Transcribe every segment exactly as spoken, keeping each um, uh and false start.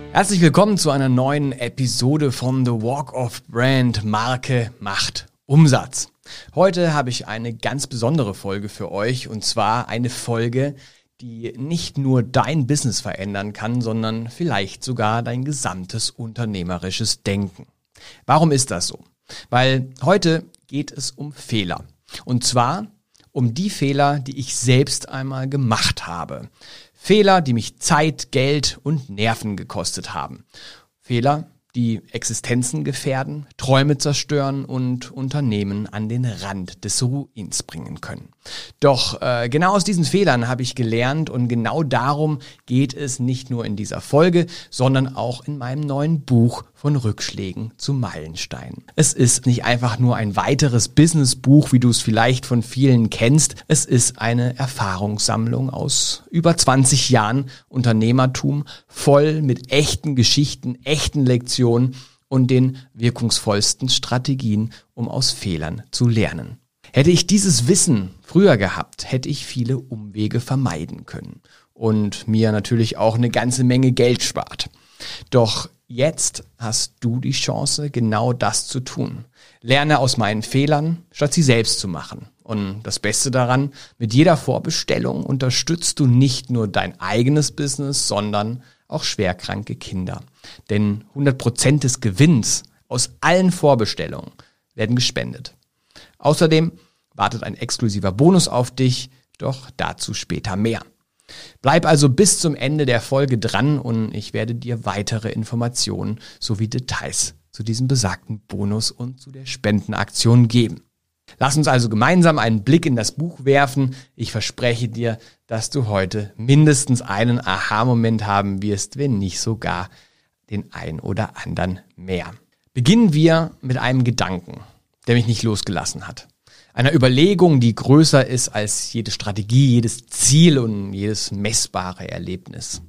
Herzlich willkommen zu einer neuen Episode von The Walk of Brand. Marke macht Umsatz. Heute habe ich eine ganz besondere Folge für euch, und zwar eine Folge, die nicht nur dein Business verändern kann, sondern vielleicht sogar dein gesamtes unternehmerisches Denken. Warum ist das so? Weil heute geht es um Fehler. Und zwar um die Fehler, die ich selbst einmal gemacht habe. Fehler, die mich Zeit, Geld und Nerven gekostet haben. Fehler, die Existenzen gefährden, Träume zerstören und Unternehmen an den Rand des Ruins bringen können. Doch äh, genau aus diesen Fehlern habe ich gelernt, und genau darum geht es nicht nur in dieser Folge, sondern auch in meinem neuen Buch von Rückschlägen zu Meilensteinen. Es ist nicht einfach nur ein weiteres Businessbuch, wie du es vielleicht von vielen kennst. Es ist eine Erfahrungssammlung aus über zwanzig Jahren Unternehmertum, voll mit echten Geschichten, echten Lektionen und den wirkungsvollsten Strategien, um aus Fehlern zu lernen. Hätte ich dieses Wissen früher gehabt, hätte ich viele Umwege vermeiden können und mir natürlich auch eine ganze Menge Geld spart. Doch jetzt hast du die Chance, genau das zu tun. Lerne aus meinen Fehlern, statt sie selbst zu machen. Und das Beste daran, mit jeder Vorbestellung unterstützt du nicht nur dein eigenes Business, sondern auch schwerkranke Kinder. Denn hundert Prozent des Gewinns aus allen Vorbestellungen werden gespendet. Außerdem wartet ein exklusiver Bonus auf dich, doch dazu später mehr. Bleib also bis zum Ende der Folge dran, und ich werde dir weitere Informationen sowie Details zu diesem besagten Bonus und zu der Spendenaktion geben. Lass uns also gemeinsam einen Blick in das Buch werfen. Ich verspreche dir, dass du heute mindestens einen Aha-Moment haben wirst, wenn nicht sogar den ein oder anderen mehr. Beginnen wir mit einem Gedanken, der mich nicht losgelassen hat. Einer Überlegung, die größer ist als jede Strategie, jedes Ziel und jedes messbare Erlebnis.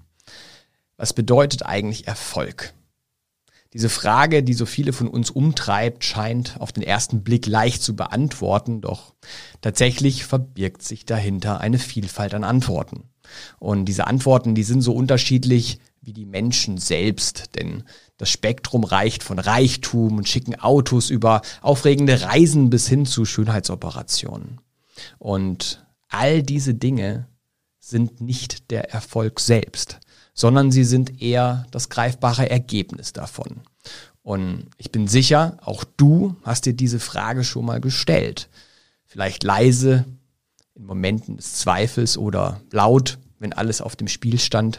Was bedeutet eigentlich Erfolg? Diese Frage, die so viele von uns umtreibt, scheint auf den ersten Blick leicht zu beantworten, doch tatsächlich verbirgt sich dahinter eine Vielfalt an Antworten. Und diese Antworten, die sind so unterschiedlich wie die Menschen selbst, denn das Spektrum reicht von Reichtum und schicken Autos über aufregende Reisen bis hin zu Schönheitsoperationen. Und all diese Dinge sind nicht der Erfolg selbst, sondern sie sind eher das greifbare Ergebnis davon. Und ich bin sicher, auch du hast dir diese Frage schon mal gestellt. Vielleicht leise, in Momenten des Zweifels, oder laut, wenn alles auf dem Spiel stand.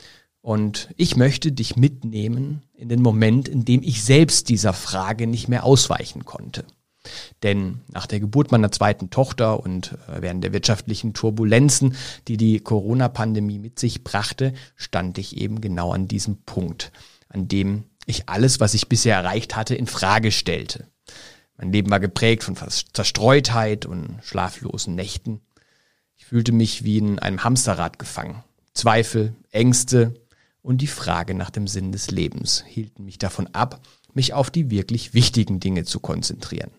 Und ich möchte dich mitnehmen in den Moment, in dem ich selbst dieser Frage nicht mehr ausweichen konnte. Denn nach der Geburt meiner zweiten Tochter und während der wirtschaftlichen Turbulenzen, die die Corona-Pandemie mit sich brachte, stand ich eben genau an diesem Punkt, an dem ich alles, was ich bisher erreicht hatte, in Frage stellte. Mein Leben war geprägt von Zerstreutheit und schlaflosen Nächten. Ich fühlte mich wie in einem Hamsterrad gefangen. Zweifel, Ängste und die Frage nach dem Sinn des Lebens hielten mich davon ab, mich auf die wirklich wichtigen Dinge zu konzentrieren.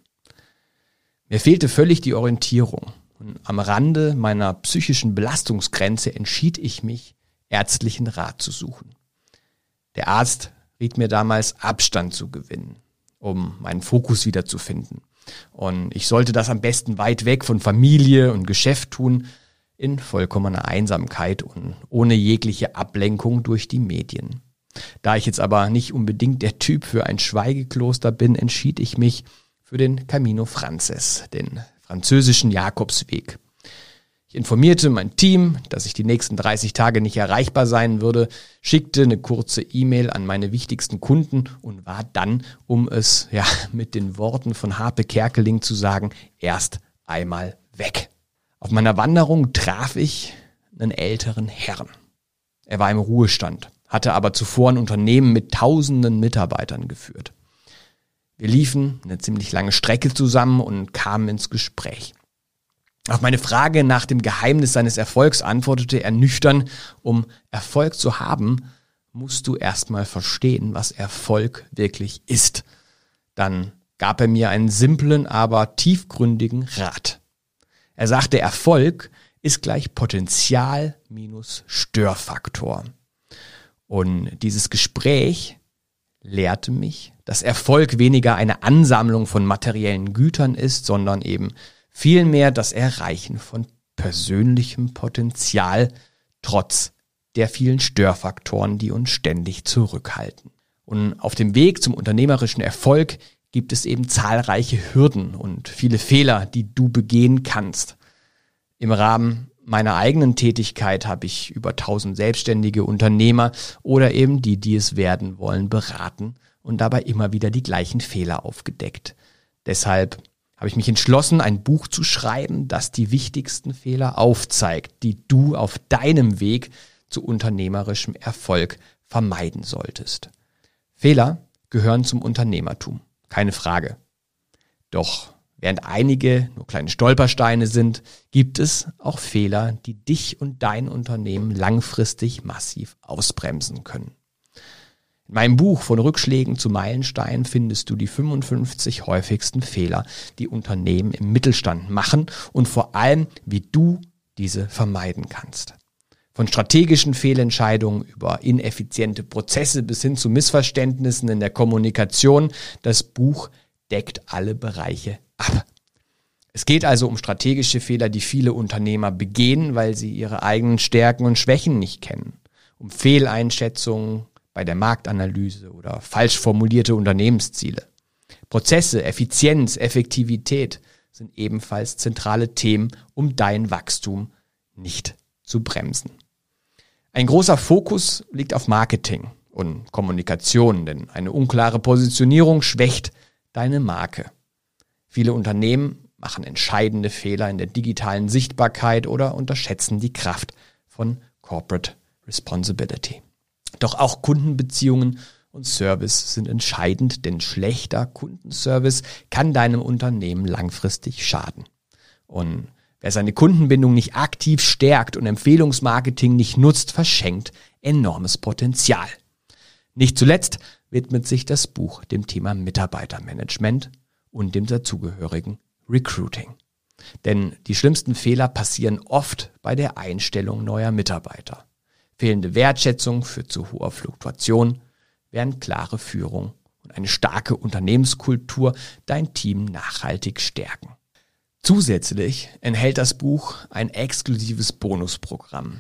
Mir fehlte völlig die Orientierung, und am Rande meiner psychischen Belastungsgrenze entschied ich mich, ärztlichen Rat zu suchen. Der Arzt riet mir damals, Abstand zu gewinnen, um meinen Fokus wiederzufinden. Und ich sollte das am besten weit weg von Familie und Geschäft tun, in vollkommener Einsamkeit und ohne jegliche Ablenkung durch die Medien. Da ich jetzt aber nicht unbedingt der Typ für ein Schweigekloster bin, entschied ich mich für den Camino Frances, den französischen Jakobsweg. Ich informierte mein Team, dass ich die nächsten dreißig Tage nicht erreichbar sein würde, schickte eine kurze E-Mail an meine wichtigsten Kunden und war dann, um es ja mit den Worten von Harpe Kerkeling zu sagen, erst einmal weg. Auf meiner Wanderung traf ich einen älteren Herrn. Er war im Ruhestand, hatte aber zuvor ein Unternehmen mit tausenden Mitarbeitern geführt. Wir liefen eine ziemlich lange Strecke zusammen und kamen ins Gespräch. Auf meine Frage nach dem Geheimnis seines Erfolgs antwortete er nüchtern: Um Erfolg zu haben, musst du erstmal verstehen, was Erfolg wirklich ist. Dann gab er mir einen simplen, aber tiefgründigen Rat. Er sagte, Erfolg ist gleich Potenzial minus Störfaktor. Und dieses Gespräch lehrte mich, dass Erfolg weniger eine Ansammlung von materiellen Gütern ist, sondern eben vielmehr das Erreichen von persönlichem Potenzial trotz der vielen Störfaktoren, die uns ständig zurückhalten. Und auf dem Weg zum unternehmerischen Erfolg gibt es eben zahlreiche Hürden und viele Fehler, die du begehen kannst. Im Rahmen meiner eigenen Tätigkeit habe ich über tausend selbstständige Unternehmer oder eben die, die es werden wollen, beraten und dabei immer wieder die gleichen Fehler aufgedeckt. Deshalb habe ich mich entschlossen, ein Buch zu schreiben, das die wichtigsten Fehler aufzeigt, die du auf deinem Weg zu unternehmerischem Erfolg vermeiden solltest. Fehler gehören zum Unternehmertum, keine Frage. Doch während einige nur kleine Stolpersteine sind, gibt es auch Fehler, die dich und dein Unternehmen langfristig massiv ausbremsen können. In meinem Buch Von Rückschlägen zu Meilensteinen findest du die fünfundfünfzig häufigsten Fehler, die Unternehmen im Mittelstand machen und vor allem, wie du diese vermeiden kannst. Von strategischen Fehlentscheidungen über ineffiziente Prozesse bis hin zu Missverständnissen in der Kommunikation, das Buch deckt alle Bereiche ab. Es geht also um strategische Fehler, die viele Unternehmer begehen, weil sie ihre eigenen Stärken und Schwächen nicht kennen. Um Fehleinschätzungen bei der Marktanalyse oder falsch formulierte Unternehmensziele. Prozesse, Effizienz, Effektivität sind ebenfalls zentrale Themen, um dein Wachstum nicht zu bremsen. Ein großer Fokus liegt auf Marketing und Kommunikation, denn eine unklare Positionierung schwächt deine Marke. Viele Unternehmen machen entscheidende Fehler in der digitalen Sichtbarkeit oder unterschätzen die Kraft von Corporate Responsibility. Doch auch Kundenbeziehungen und Service sind entscheidend, denn schlechter Kundenservice kann deinem Unternehmen langfristig schaden. Und wer seine Kundenbindung nicht aktiv stärkt und Empfehlungsmarketing nicht nutzt, verschenkt enormes Potenzial. Nicht zuletzt widmet sich das Buch dem Thema Mitarbeitermanagement und dem dazugehörigen Recruiting. Denn die schlimmsten Fehler passieren oft bei der Einstellung neuer Mitarbeiter. Fehlende Wertschätzung führt zu hoher Fluktuation, während klare Führung und eine starke Unternehmenskultur dein Team nachhaltig stärken. Zusätzlich enthält das Buch ein exklusives Bonusprogramm.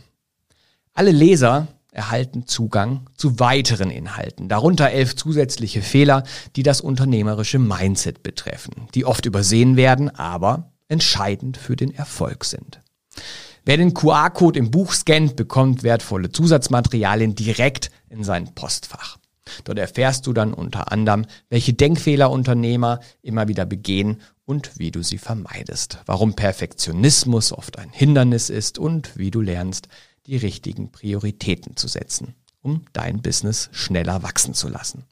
Alle Leser erhalten Zugang zu weiteren Inhalten, darunter elf zusätzliche Fehler, die das unternehmerische Mindset betreffen, die oft übersehen werden, aber entscheidend für den Erfolg sind. Wer den Q R-Code im Buch scannt, bekommt wertvolle Zusatzmaterialien direkt in sein Postfach. Dort erfährst du dann unter anderem, welche Denkfehler Unternehmer immer wieder begehen und wie du sie vermeidest, warum Perfektionismus oft ein Hindernis ist und wie du lernst, die richtigen Prioritäten zu setzen, um dein Business schneller wachsen zu lassen.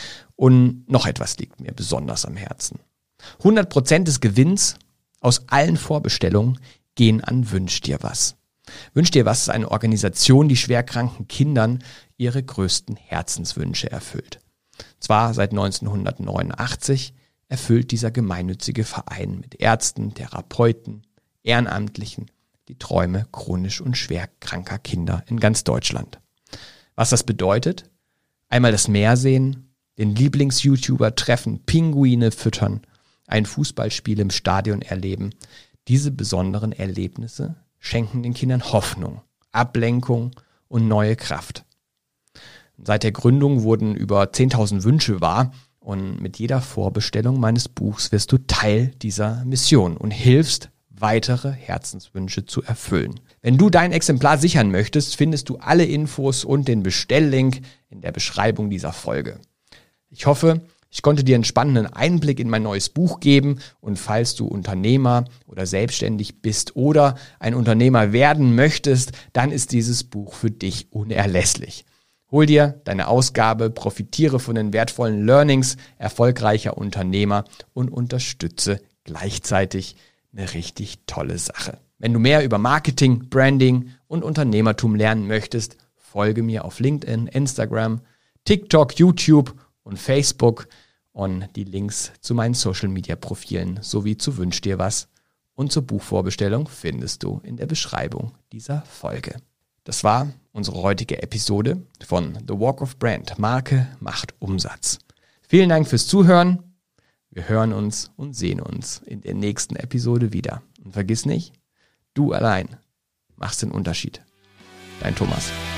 Und noch etwas liegt mir besonders am Herzen. hundert Prozent des Gewinns aus allen Vorbestellungen gehen an Wünsch dir was. Wünsch dir was ist eine Organisation, die schwerkranken Kindern ihre größten Herzenswünsche erfüllt. Zwar seit neunzehnhundertneunundachtzig erfüllt dieser gemeinnützige Verein mit Ärzten, Therapeuten, Ehrenamtlichen die Träume chronisch und schwer kranker Kinder in ganz Deutschland. Was das bedeutet? Einmal das Meer sehen, den Lieblings-YouTuber treffen, Pinguine füttern, ein Fußballspiel im Stadion erleben. Diese besonderen Erlebnisse schenken den Kindern Hoffnung, Ablenkung und neue Kraft. Seit der Gründung wurden über zehntausend Wünsche wahr und mit jeder Vorbestellung meines Buchs wirst du Teil dieser Mission und hilfst, weitere Herzenswünsche zu erfüllen. Wenn du dein Exemplar sichern möchtest, findest du alle Infos und den Bestelllink in der Beschreibung dieser Folge. Ich hoffe, ich konnte dir einen spannenden Einblick in mein neues Buch geben und falls du Unternehmer oder selbstständig bist oder ein Unternehmer werden möchtest, dann ist dieses Buch für dich unerlässlich. Hol dir deine Ausgabe, profitiere von den wertvollen Learnings erfolgreicher Unternehmer und unterstütze gleichzeitig eine richtig tolle Sache. Wenn du mehr über Marketing, Branding und Unternehmertum lernen möchtest, folge mir auf LinkedIn, Instagram, TikTok, YouTube und Facebook und die Links zu meinen Social-Media-Profilen sowie zu Wünsch dir was und zur Buchvorbestellung findest du in der Beschreibung dieser Folge. Das war unsere heutige Episode von The Walk of Brand. Marke macht Umsatz. Vielen Dank fürs Zuhören. Wir hören uns und sehen uns in der nächsten Episode wieder. Und vergiss nicht, du allein machst den Unterschied. Dein Thomas.